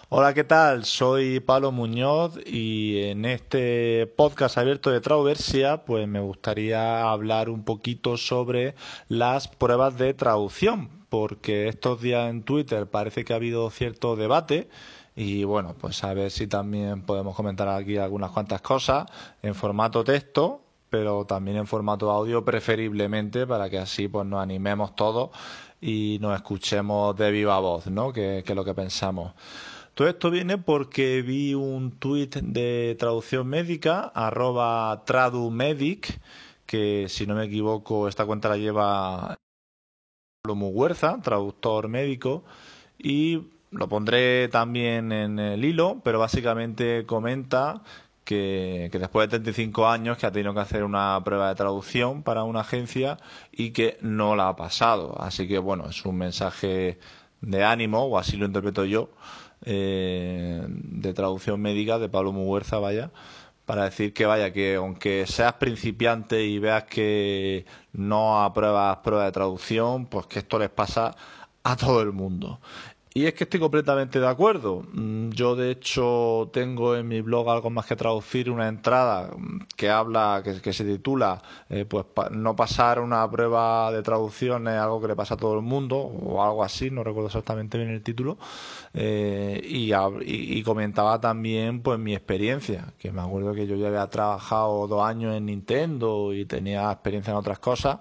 Hola, ¿qué tal? Soy Pablo Muñoz y en este podcast abierto de Trauversia, pues me gustaría hablar un poquito sobre las pruebas de traducción, porque estos días en Twitter parece que ha habido cierto debate y bueno, pues a ver si también podemos comentar aquí algunas cuantas cosas en formato texto, pero también en formato audio preferiblemente para que así pues nos animemos todos y nos escuchemos de viva voz, ¿no? Que es lo que pensamos. Todo esto viene porque vi un tuit de traducción médica, @tradumedic, que si no me equivoco esta cuenta la lleva Pablo Muguerza, traductor médico, y lo pondré también en el hilo, pero básicamente comenta que después de 35 años que ha tenido que hacer una prueba de traducción para una agencia y que no la ha pasado. Así que bueno, es un mensaje de ánimo, o así lo interpreto yo, de traducción médica de Pablo Muguerza, vaya, para decir que vaya, que aunque seas principiante y veas que no apruebas prueba de traducción, pues que esto les pasa a todo el mundo. Y es que estoy completamente de acuerdo. Yo, de hecho, tengo en mi blog Algo Más que Traducir una entrada que habla, que se titula no pasar una prueba de traducción es algo que le pasa a todo el mundo, o algo así, no recuerdo exactamente bien el título. Y comentaba también pues mi experiencia, que me acuerdo que yo ya había trabajado 2 años en Nintendo y tenía experiencia en otras cosas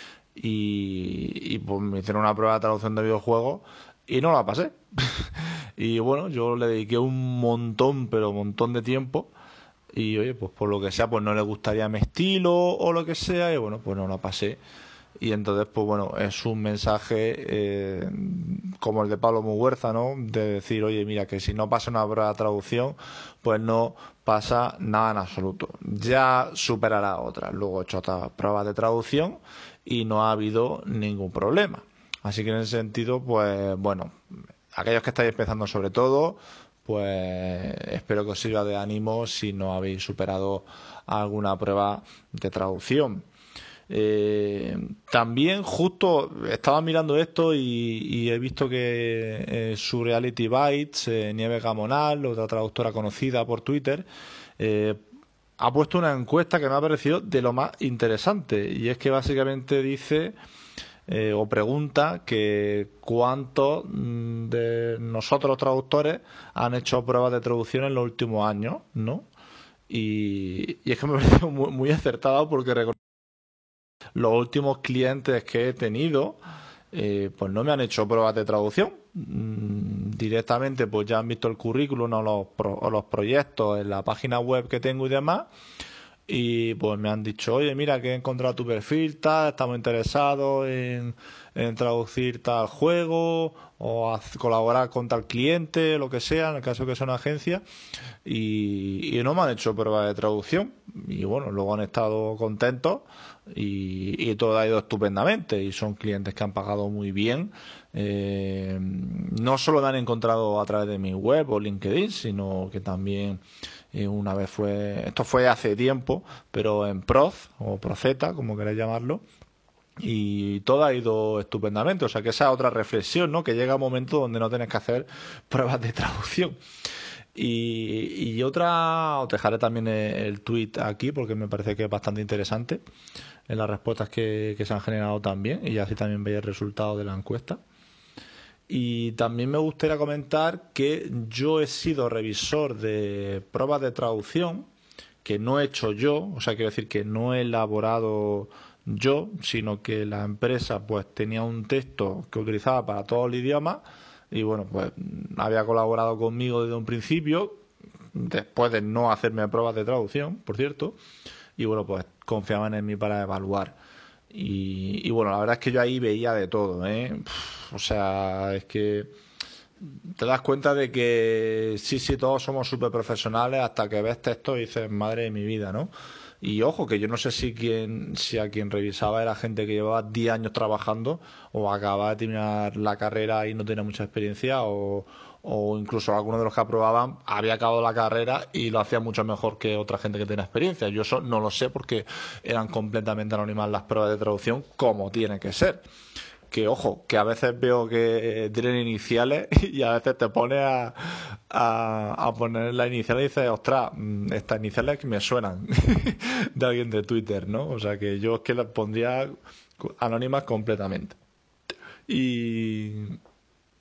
y pues me hicieron una prueba de traducción de videojuegos y no la pasé. Y bueno, yo le dediqué un montón, pero un montón de tiempo. Y oye, pues por lo que sea, pues no le gustaría mi estilo o lo que sea, y bueno, pues no la pasé. Y entonces, pues bueno, es un mensaje como el de Pablo Muguerza, ¿no? De decir, oye, mira, que si no pasa una prueba de traducción, pues no pasa nada en absoluto. Ya superará otras. Luego he hecho otras pruebas de traducción y no ha habido ningún problema. Así que en ese sentido, pues bueno, aquellos que estáis empezando sobre todo, pues espero que os sirva de ánimo si no habéis superado alguna prueba de traducción. También justo estaba mirando esto y he visto que Surreality Bites, Nieves Gamonal, otra traductora conocida por Twitter, eh, ha puesto una encuesta que me ha parecido de lo más interesante y es que básicamente dice o pregunta que cuántos de nosotros los traductores han hecho pruebas de traducción en los últimos años, ¿no? Y es que me ha parecido muy acertado porque los últimos clientes que he tenido pues no me han hecho pruebas de traducción. Directamente pues ya han visto el currículum o los proyectos en la página web que tengo y demás y pues me han dicho, oye, mira que he encontrado tu perfil, tal, estamos interesados en traducir tal juego o colaborar con tal cliente, lo que sea, en el caso que sea una agencia, y no me han hecho prueba de traducción. Y bueno, luego han estado contentos y todo ha ido estupendamente y son clientes que han pagado muy bien. No solo me han encontrado a través de mi web o LinkedIn, sino que también una vez esto fue hace tiempo, pero en Proz o Proceta, como queráis llamarlo, y todo ha ido estupendamente. O sea que esa es otra reflexión, ¿no? Que llega un momento donde no tienes que hacer pruebas de traducción. Y otra, os dejaré también el tweet aquí porque me parece que es bastante interesante en las respuestas que se han generado también y así también veis el resultado de la encuesta. Y también me gustaría comentar que yo he sido revisor de pruebas de traducción que no he hecho yo, o sea, quiero decir que no he elaborado yo, sino que la empresa pues tenía un texto que utilizaba para todo el idioma y bueno, pues había colaborado conmigo desde un principio, después de no hacerme pruebas de traducción, por cierto, y bueno, pues confiaban en mí para evaluar. Y bueno, la verdad es que yo ahí veía de todo, ¿eh? O sea, es que te das cuenta de que sí, sí, todos somos súper profesionales hasta que ves texto y dices, madre de mi vida, ¿no? Y ojo, que yo no sé si a quien revisaba era gente que llevaba 10 años trabajando o acababa de terminar la carrera y no tenía mucha experiencia o incluso algunos de los que aprobaban había acabado la carrera y lo hacía mucho mejor que otra gente que tenía experiencia. Yo eso no lo sé porque eran completamente anónimas las pruebas de traducción como tiene que ser que ojo, que a veces veo que tienen iniciales y a veces te pone a poner la inicial y dices, ostras, estas iniciales que me suenan de alguien de Twitter, ¿no? O sea que yo es que las pondría anónimas completamente. Y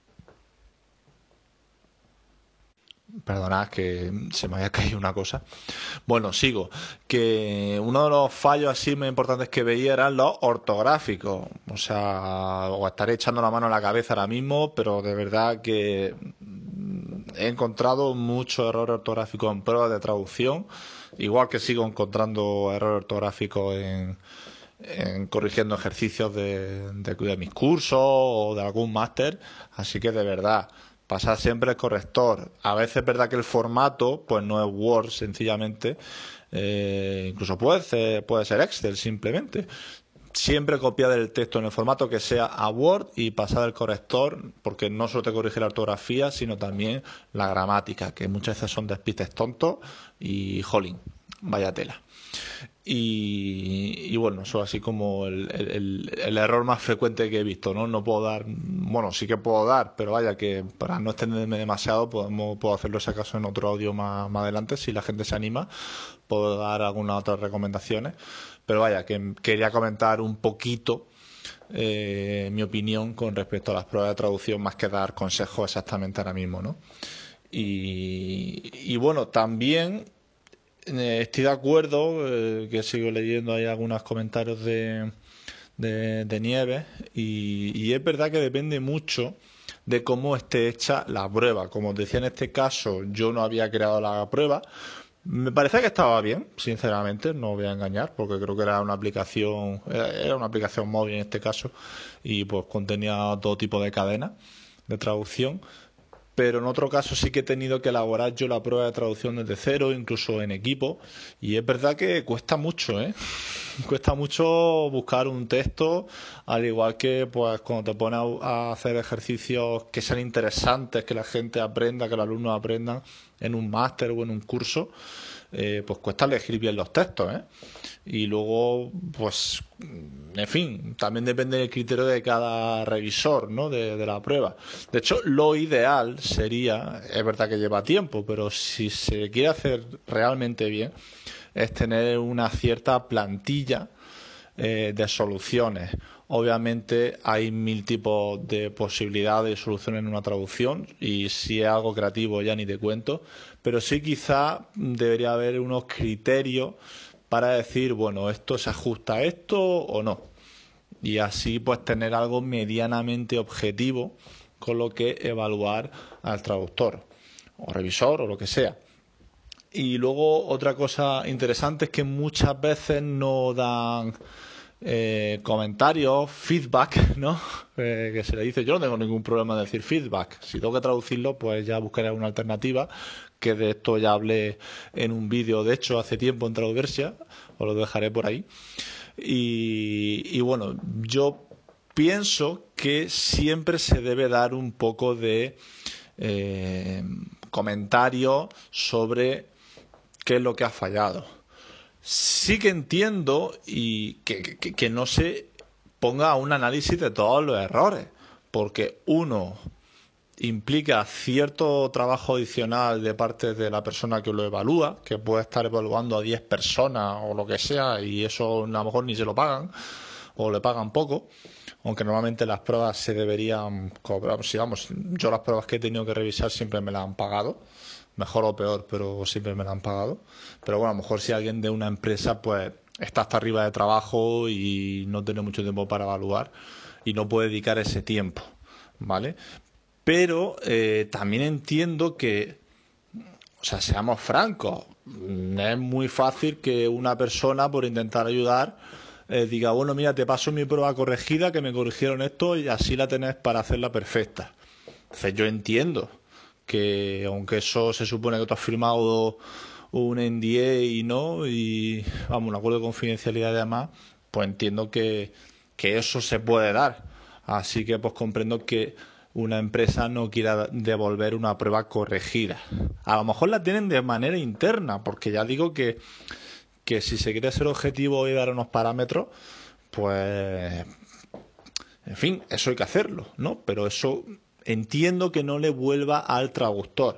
perdonad que se me había caído una cosa. Bueno, sigo. Que uno de los fallos así más importantes que veía eran los ortográficos. O sea, o estaré echando la mano a la cabeza ahora mismo, pero de verdad que he encontrado muchos errores ortográficos en pruebas de traducción, igual que sigo encontrando errores ortográficos en corrigiendo ejercicios de mis cursos o de algún máster. Así que de verdad, pasar siempre el corrector. A veces es verdad que el formato pues no es Word sencillamente, incluso puede ser Excel simplemente. Siempre copiar el texto en el formato que sea a Word y pasar el corrector, porque no solo te corrige la ortografía, sino también la gramática, que muchas veces son despistes tontos y jolín, vaya tela. Y bueno, eso así como el error más frecuente que he visto, ¿no? No puedo dar, bueno, sí que puedo dar, pero vaya que para no extenderme demasiado puedo hacerlo si acaso en otro audio más adelante, si la gente se anima, puedo dar algunas otras recomendaciones. Pero vaya, que quería comentar un poquito mi opinión con respecto a las pruebas de traducción más que dar consejos exactamente ahora mismo, ¿no? Y bueno, también estoy de acuerdo, que sigo leyendo ahí algunos comentarios de Nieves y es verdad que depende mucho de cómo esté hecha la prueba. Como os decía en este caso, yo no había creado la prueba. Me parece que estaba bien, sinceramente, no voy a engañar, porque creo que era una aplicación móvil en este caso, y pues contenía todo tipo de cadenas de traducción, pero en otro caso sí que he tenido que elaborar yo la prueba de traducción desde cero, incluso en equipo, y es verdad que cuesta mucho, ¿eh? Cuesta mucho buscar un texto, al igual que pues cuando te pones a hacer ejercicios que sean interesantes, que la gente aprenda, que los alumnos aprendan en un máster o en un curso, pues cuesta elegir bien los textos, ¿eh? Y luego, pues, en fin, también depende del criterio de cada revisor, ¿no? De la prueba. De hecho, lo ideal sería, es verdad que lleva tiempo, pero si se quiere hacer realmente bien, es tener una cierta plantilla de soluciones. Obviamente hay mil tipos de posibilidades de soluciones en una traducción y si es algo creativo ya ni te cuento, pero sí quizá debería haber unos criterios para decir, bueno, esto se ajusta a esto o no. Y así pues tener algo medianamente objetivo con lo que evaluar al traductor o revisor o lo que sea. Y luego otra cosa interesante es que muchas veces no dan comentarios, feedback, ¿no? Que se le dice, yo no tengo ningún problema en decir feedback. Si tengo que traducirlo, pues ya buscaré una alternativa, que de esto ya hablé en un vídeo, de hecho, hace tiempo en Traduversia, os lo dejaré por ahí. Y bueno, yo pienso que siempre se debe dar un poco de eh, comentario sobre qué es lo que ha fallado. Sí que entiendo y que no se ponga un análisis de todos los errores, porque uno implica cierto trabajo adicional de parte de la persona que lo evalúa, que puede estar evaluando a 10 personas o lo que sea, y eso a lo mejor ni se lo pagan, o le pagan poco, aunque normalmente las pruebas se deberían cobrar. Si vamos, yo las pruebas que he tenido que revisar siempre me las han pagado, mejor o peor, pero siempre me las han pagado. Pero bueno, a lo mejor si alguien de una empresa pues está hasta arriba de trabajo y no tiene mucho tiempo para evaluar y no puede dedicar ese tiempo, ¿vale? Pero también entiendo que, o sea, seamos francos, es muy fácil que una persona, por intentar ayudar, diga, bueno, mira, te paso mi prueba corregida, que me corrigieron esto y así la tenés para hacerla perfecta. Entonces yo entiendo que, aunque eso se supone que tú has firmado un NDA y no, y vamos, un acuerdo de confidencialidad y demás, pues entiendo que eso se puede dar. Así que pues comprendo que una empresa no quiera devolver una prueba corregida. A lo mejor la tienen de manera interna, porque ya digo que si se quiere ser objetivo y dar unos parámetros, pues en fin, eso hay que hacerlo, ¿no? Pero eso entiendo que no le vuelva al traductor,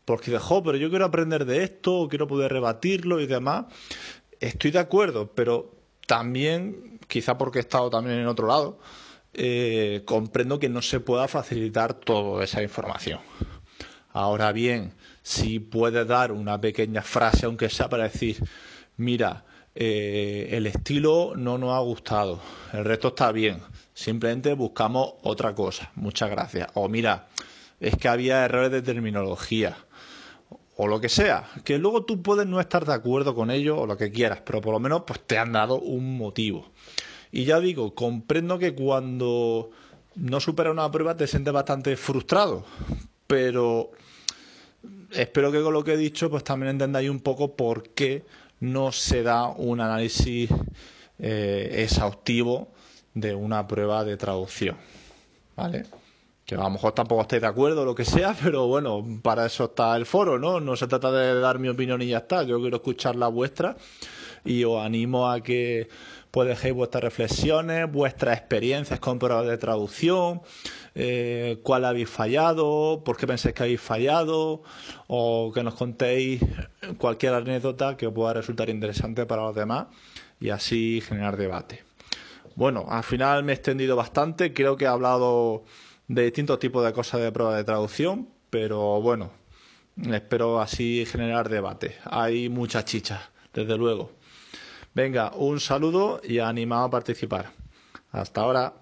porque dices, jo, pero yo quiero aprender de esto, quiero poder rebatirlo y demás. Estoy de acuerdo, pero también, quizá porque he estado también en otro lado, comprendo que no se pueda facilitar toda esa información. Ahora bien, si puedes dar una pequeña frase, aunque sea para decir, mira, el estilo no nos ha gustado, el resto está bien, simplemente buscamos otra cosa, muchas gracias. O mira, es que había errores de terminología, o lo que sea, que luego tú puedes no estar de acuerdo con ello o lo que quieras, pero por lo menos pues te han dado un motivo. Y ya digo, comprendo que cuando no superas una prueba te sientes bastante frustrado, pero espero que con lo que he dicho pues también entendáis un poco por qué no se da un análisis exhaustivo de una prueba de traducción, ¿vale? Que a lo mejor tampoco estáis de acuerdo o lo que sea, pero bueno, para eso está el foro, ¿no? No se trata de dar mi opinión y ya está. Yo quiero escuchar la vuestra y os animo a que pues dejéis vuestras reflexiones, vuestras experiencias con pruebas de traducción, cuál habéis fallado, por qué pensáis que habéis fallado, o que nos contéis cualquier anécdota que os pueda resultar interesante para los demás y así generar debate. Bueno, al final me he extendido bastante, creo que he hablado de distintos tipos de cosas de prueba de traducción, pero bueno, espero así generar debate. Hay mucha chicha, desde luego. Venga, un saludo y animado a participar. Hasta ahora.